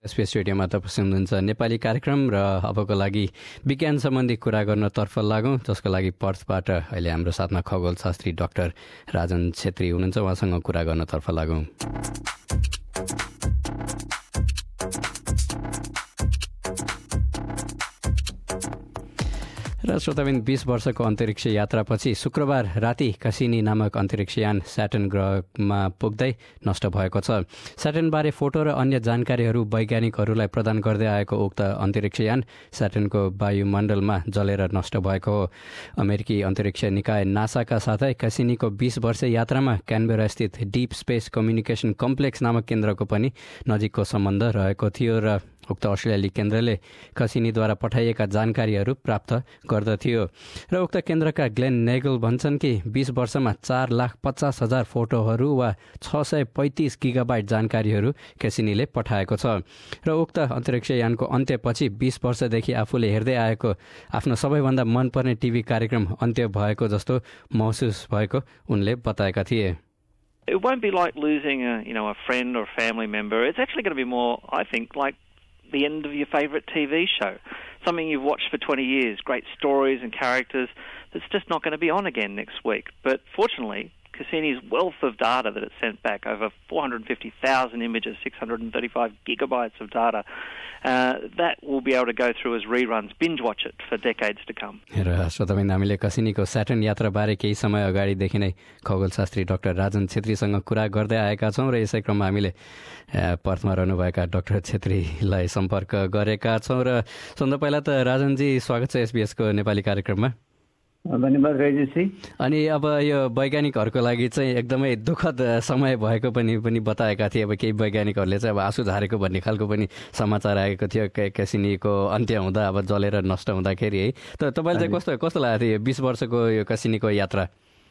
SPS रेडियोमा तपाईँ सुन्नुहुन्छ नेपाली कार्यक्रम र अबको लागि विज्ञान सम्बन्धी कुरा गर्नतर्फ लागौँ, जसको लागि पर्थबाट अहिले हाम्रो साथमा खगोल शास्त्री डाक्टर राजन छेत्री हुनुहुन्छ। उहाँसँग कुरा गर्नतर्फ लागौँ। र श्रोताबिन 20 वर्षको अन्तरिक्ष यात्रापछि शुक्रबार राति कसिनी नामक अन्तरिक्षयान स्याटर्न ग्रहमा पुग्दै नष्ट भएको छ। स्याटर्नबारे फोटो र अन्य जानकारीहरू वैज्ञानिकहरूलाई प्रदान गर्दै आएको उक्त अन्तरिक्षयान स्याटर्नको वायुमण्डलमा जलेर नष्ट भएको हो। अमेरिकी अन्तरिक्ष निकाय नासाका साथै कसिनीको 20 वर्ष यात्रामा क्यानबेरा स्थित डीप स्पेस कम्युनिकेसन कम्प्लेक्स नामक केन्द्रको पनि नजिकको सम्बन्ध रहेको थियो र उक्त अस्ट्रेलियाली केन्द्रले कसिनीद्वारा पठाइएका जानकारीहरू प्राप्त गर्दथ्यो। र उक्त केन्द्रका ग्लेन नेगल भन्छन् कि 20 वर्षमा 4,50,000 फोटोहरू वा 635 गिगाबाइट जानकारीहरू कसिनीले पठाएको छ र उक्त अन्तरिक्षयानको अन्त्यपछि 20 वर्षदेखि आफूले हेर्दै आएको आफ्नो सबैभन्दा मनपर्ने टिभी कार्यक्रम अन्त्य भएको जस्तो महसुस भएको उनले बताएका थिए। It won't be like losing a friend or a family member. It's actually going to be more, I think, like the end of your favourite TV show. Something you've watched for 20 years, great stories and characters, that's just not going to be on again next week. But fortunately, Cassini's wealth of data that it sent back, over 450,000 images, 635 gigabytes of data, that will be able to go through as reruns, binge watch it for decades to come. र श्रोताबिन, हामीले कसिनीको स्याटर्न यात्राबारे केही समय अगाडिदेखि नै खगोल शास्त्री doctor Rajan छेत्रीसँग कुरा गर्दै आएका छौँ र यसै क्रममा हामीले पर्थमा रहनुभएका डाक्टर छेत्रीलाई सम्पर्क गरेका छौँ। र सबभन्दा पहिला त राजनजी स्वागत छ एसबीएसको नेपाली कार्यक्रममा। धन्यवाद रजतजी। अनि अब यो वैज्ञानिकहरूको लागि चाहिँ एकदमै दुःखद समय भएको पनि बताएका थिए। अब केही वैज्ञानिकहरूले चाहिँ अब आँसु झारेको भन्ने खालको पनि समाचार आएको थियो कसिनीको अन्त्य हुँदा, अब जलेर नष्ट हुँदाखेरि है। त तपाईँले चाहिँ कस्तो लागेको थियो 20 वर्षको यो कसिनीको यात्रा?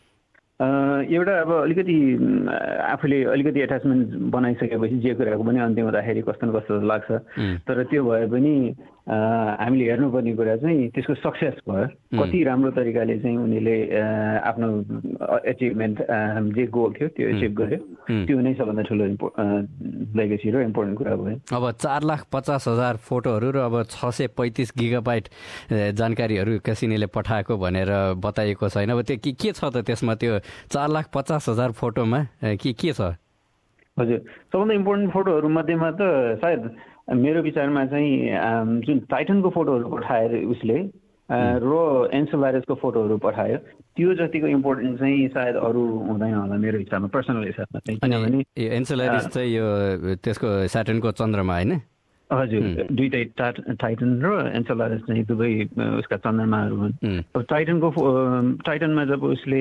एउटा अब अलिकति आफूले अलिकति एट्याचमेन्ट बनाइसकेपछि जे कुराको पनि अन्त्य हुँदाखेरि कस्तो न कस्तो लाग्छ। तर त्यो भए पनि हामीले हेर्नुपर्ने कुरा चाहिँ त्यसको सक्सेस भयो, कति राम्रो तरिकाले चाहिँ उनीहरूले आफ्नो एचिभमेन्ट जे गोल थियो त्यो एचिभ गर्यो, त्यो नै सबभन्दा ठुलो लेगेसी र इम्पोर्टेन्ट कुरा भयो। अब 4,50,000 फोटोहरू र अब 635 गिगाबाइट जानकारीहरू कसिनीले पठाएको भनेर बताइएको छैन। अब त्यो के छ त त्यसमा? त्यो 4,50,000 फोटोमा के छ? हजुर, सबभन्दा इम्पोर्टेन्ट फोटोहरू मध्येमा त सायद मेरो विचारमा चाहिँ जुन टाइटनको फोटोहरू पठाएर उसले र एन्सेलारसको फोटोहरू पठायो, त्यो जतिको इम्पोर्टेन्ट चाहिँ सायद अरू हुँदैन होला मेरो हिसाबमा, पर्सनल हिसाबमा चाहिँ। किनभने एन्सेलारस चाहिँ यो त्यसको स्याटर्नको चन्द्रमा होइन? हजुर, दुईटै टाइटन र एन्सेलारस चाहिँ दुवै उसका चन्द्रमाहरू हुन्। अब टाइटनमा जब उसले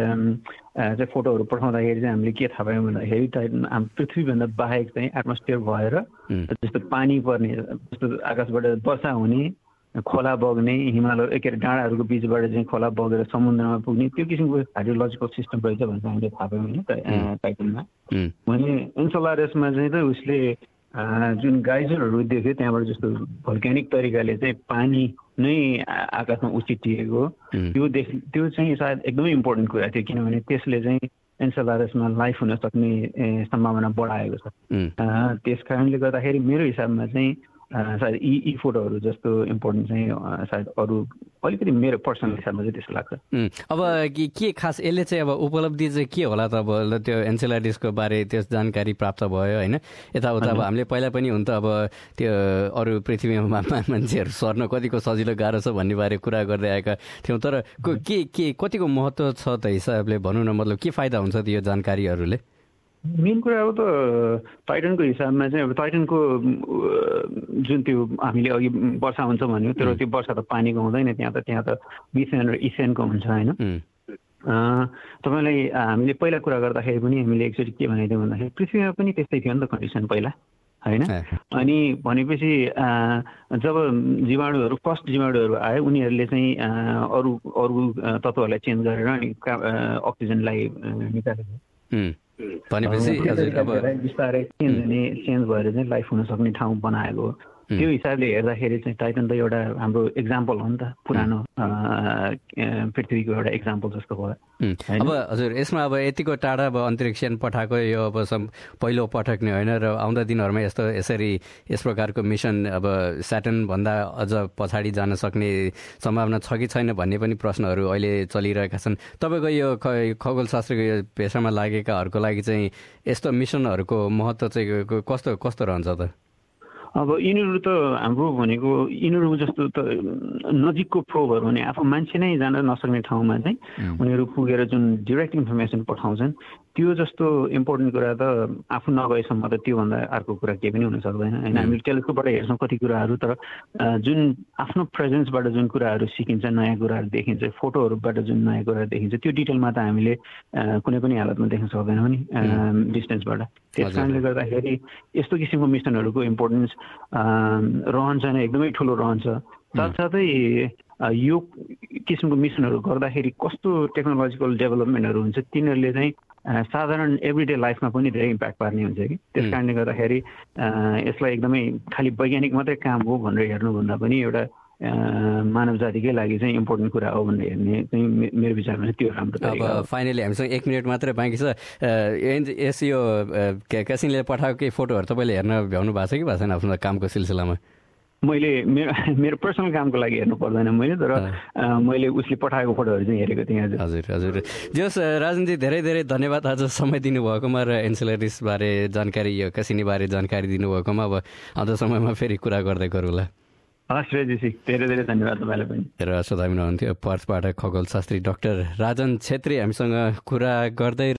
चाहिँ फोटोहरू पठाउँदाखेरि चाहिँ हामीले के थाहा पायौँ भन्दाखेरि टाइटन पृथ्वीभन्दा बाहेक चाहिँ एटमोस्फियर भएर जस्तो पानी पर्ने, जस्तो आकाशबाट वर्षा हुने, खोला बग्ने, हिमालय के अरे डाँडाहरूको बिचबाट चाहिँ खोला बगेर समुद्रमा पुग्ने, त्यो किसिमको हाइड्रोलोजिकल सिस्टम रहेछ भनेर हामीले थाहा पायौँ होइन टाइटनमा। भने एन्सेलारसमा चाहिँ त उसले जुन गाइजरहरू देख्यो त्यहाँबाट जस्तो भल्क्यानिक तरिकाले चाहिँ पानी नै आकाशमा उछिटिएको, त्यो चाहिँ सायद एकदमै इम्पोर्टेन्ट कुरा थियो। किनभने त्यसले चाहिँ एन्सेलारसमा लाइफ हुन सक्ने सम्भावना बढाएको छ। त्यस कारणले गर्दाखेरि मेरो हिसाबमा चाहिँ सायद यी फोटोहरू जस्तो इम्पोर्टेन्ट चाहिँ सायद अरू अलिकति मेरो पर्सनल हिसाबमा चाहिँ त्यस्तो लाग्छ। अब के खास यसले चाहिँ अब उपलब्धि चाहिँ के होला त? अब त्यो एन्सेलारिसको बारे त्यस जानकारी प्राप्त भयो होइन, यताउता अब हामीले पहिला पनि हुन त अब त्यो अरू पृथ्वीमा मान्छेहरू सर्न कतिको सजिलो गाह्रो छ भन्ने बारे कुरा गर्दै आएका थियौँ। तर के कतिको महत्त्व छ त हिसाबले भनौँ न, मतलब के फाइदा हुन्छ त यो जानकारीहरूले? मेन कुरा अब त टाइटनको हिसाबमा चाहिँ अब टाइटनको जुन त्यो हामीले अघि वर्षा हुन्छ भन्यो, तर त्यो वर्षा त पानीको हुँदैन, त्यहाँ त मिथेन र इथेनको हुन्छ होइन। तपाईँलाई हामीले पहिला कुरा गर्दाखेरि पनि हामीले एकचोटि के भनेको भन्दाखेरि पृथ्वीमा पनि त्यस्तै थियो नि त कन्डिसन पहिला होइन। अनि भनेपछि जब जीवाणुहरू फर्स्ट जीवाणुहरू आयो, उनीहरूले चाहिँ अरू तत्त्वहरूलाई चेन्ज गरेर अनि अक्सिजनलाई निकालेको भनेपछि बिस्तारै चेन्ज भएर चाहिँ लाइफ हुन सक्ने ठाउँ बनाएको त्यो हिसाबले हेर्दाखेरि चाहिँ टाइटन त एउटा हाम्रो एक्जाम्पल हो नि त, पुरानो पृथ्वीको एउटा एक्जाम्पल जस्तो भयो। अब हजुर यसमा अब यतिको टाढा अब अन्तरिक्षयान पठाएको यो अब पहिलो पटक नै होइन र आउँदा दिनहरूमा यसरी यस प्रकारको मिसन अब स्याटर्नभन्दा अझ पछाडि जान सक्ने सम्भावना छ कि छैन भन्ने पनि प्रश्नहरू अहिले चलिरहेका छन्। तपाईँको यो खगोलशास्त्रको यो पेसामा लागेकाहरूको लागि चाहिँ यस्तो मिसनहरूको महत्त्व चाहिँ कस्तो कस्तो रहन्छ त? अब यिनीहरू त हाम्रो भनेको यिनीहरू जस्तो त नजिकको प्रोबहरू भने आफू मान्छे नै जान नसक्ने ठाउँमा चाहिँ उनीहरू पुगेर जुन डिरेक्ट इन्फर्मेसन पठाउँछन् त्यो जस्तो इम्पोर्टेन्ट कुरा त आफू नगएसम्म त त्योभन्दा अर्को कुरा केही पनि हुन सक्दैन होइन। हामीले टेलिस्कोपबाट हेर्छौँ कति कुराहरू, तर जुन आफ्नो प्रेजेन्सबाट जुन कुराहरू सिकिन्छ, नयाँ कुराहरू देखिन्छ, फोटोहरूबाट जुन नयाँ कुराहरू देखिन्छ, त्यो डिटेलमा त हामीले कुनै पनि हालतमा देख्न सक्दैनौँ नि डिस्टेन्सबाट। त्यस कारणले गर्दाखेरि यस्तो किसिमको मिसनहरूको इम्पोर्टेन्स रहन्छ नै, एकदमै ठुलो रहन्छ। साथसाथै यो किसिमको मिसनहरू गर्दाखेरि कस्तो टेक्नोलोजिकल डेभलपमेन्टहरू हुन्छ तिनीहरूले चाहिँ साधारण एभ्रिडे लाइफमा पनि धेरै इम्प्याक्ट पार्ने हुन्छ कि। त्यस कारणले गर्दाखेरि यसलाई एकदमै खालि वैज्ञानिक मात्रै काम हो भनेर हेर्नुभन्दा पनि एउटा मानव जातिकै लागि चाहिँ इम्पोर्टेन्ट कुरा हो भनेर हेर्ने चाहिँ मेरो विचारमा चाहिँ त्यो राम्रो तरिका हो। अब फाइनली हामीसँग 1 मिनट मात्रै बाँकी छ। यो क्यासिनले पठाएको केही फोटोहरू तपाईँले हेर्न भ्याउनु भएको छ कि भएको छैन आफ्नो कामको सिलसिलामा? मैले मेरो पर्सनल कामको लागि हेर्नु पर्दैन मैले, तर मैले उसले पठाएको फोटोहरू चाहिँ हेरेको थिएँ। हजुर हजुर जस राजनजी धेरै धेरै धन्यवाद आज समय दिनुभएकोमा र एन्सेलेरिस बारे जानकारी, यो क्यासिनी बारे जानकारी दिनुभएकोमा। अब आउँदो समयमा फेरि कुरा गर्दै गरौँला। हस् रेजी, धेरै धेरै धन्यवाद तपाईँलाई पनि। र श्रोता हुनुहुन्थ्यो पर्थबाट खगोलशास्त्री डाक्टर राजन छेत्री हामीसँग कुरा गर्दै